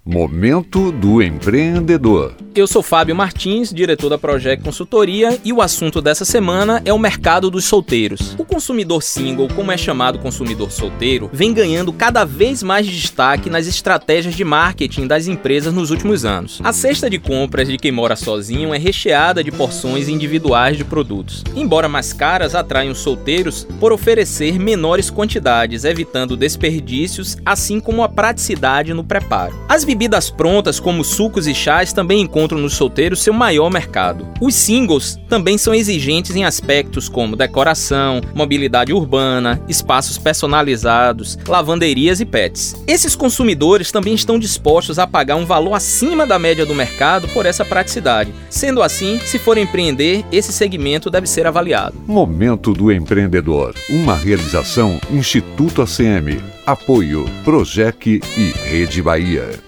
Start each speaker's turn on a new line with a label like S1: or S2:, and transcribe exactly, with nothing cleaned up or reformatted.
S1: Momento do Empreendedor.
S2: Eu sou Fábio Martins, diretor da Project Consultoria, e o assunto dessa semana é o mercado dos solteiros. O consumidor single, como é chamado consumidor solteiro, vem ganhando cada vez mais destaque nas estratégias de marketing das empresas nos últimos anos. A cesta de compras de quem mora sozinho é recheada de porções individuais de produtos. Embora mais caras, atraem os solteiros por oferecer menores quantidades, evitando desperdícios, assim como a praticidade no preparo. As bebidas prontas, como sucos e chás, também encontram nos solteiros seu maior mercado. Os singles também são exigentes em aspectos como decoração, mobilidade urbana, espaços personalizados, lavanderias e pets. Esses consumidores também estão dispostos a pagar um valor acima da média do mercado por essa praticidade. Sendo assim, se for empreender, esse segmento deve ser avaliado.
S1: Momento do Empreendedor. Uma realização Instituto A C M. Apoio Project e Rede Bahia.